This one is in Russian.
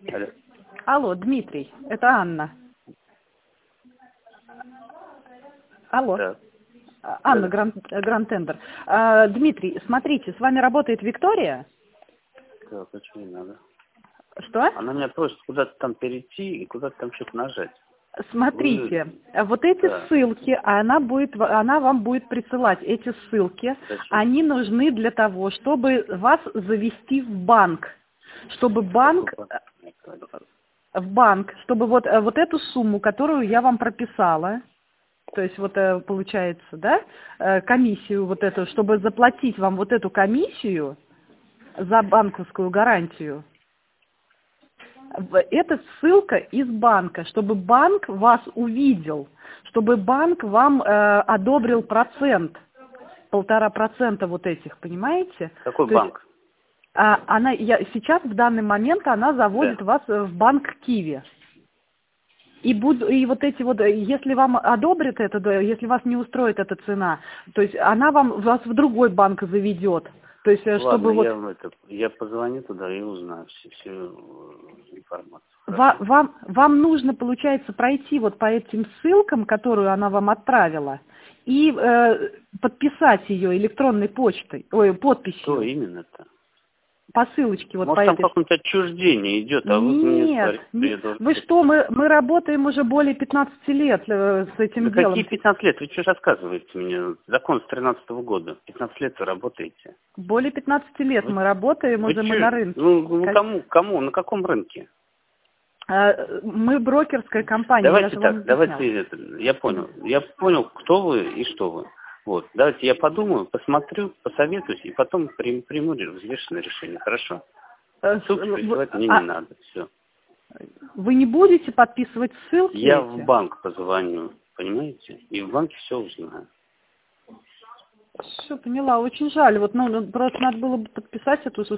Алло. Алло, Дмитрий, это Анна. Алло. Да. Анна, Гранд-Тендер. Дмитрий, смотрите, с вами работает Виктория. Так, почему не надо? Что? Она меня просит куда-то там перейти и куда-то там что-то нажать. Смотрите, вот эти ссылки, она вам будет присылать эти ссылки. Зачем? Они нужны для того, чтобы вас завести в банк. Чтобы банк, чтобы вот эту сумму, которую я вам прописала, то есть вот получается, да, комиссию вот эту, чтобы заплатить вам вот эту комиссию за банковскую гарантию, это ссылка из банка, чтобы банк вас увидел, чтобы банк вам одобрил процент, 1,5% вот этих, понимаете? Какой То банк? Есть, сейчас в данный момент она заводит вас в банк Киви. И вот эти вот, если вам одобрят это, если вас не устроит эта цена, то есть она вас в другой банк заведет. То есть, Ладно, чтобы вот... я позвоню туда и узнаю всю информацию. Вам нужно, получается, пройти вот по этим ссылкам, которую она вам отправила, и подписать ее электронной почтой, подписью. Что именно-то? По ссылочке вот. Может, по там этой... какое-нибудь отчуждение идет, а вы мне говорите, что я должен... Вы что, мы работаем уже более 15 лет с этим делом. Какие 15 лет? Вы что рассказываете мне? Закон с 13-го года. 15 лет вы работаете. Более 15 лет мы работаем, уже мы на рынке. Кому? На каком рынке? Мы брокерская компания. Я понял, кто вы и что вы. Вот, давайте я подумаю, посмотрю, посоветуюсь, и потом приму взвешенное решение, хорошо? Ссылки присылать мне не надо, все. Вы не будете подписывать ссылки? Я в банк позвоню, понимаете? И в банке все узнаю. Все, поняла, очень жаль. Вот, просто надо было бы подписать эту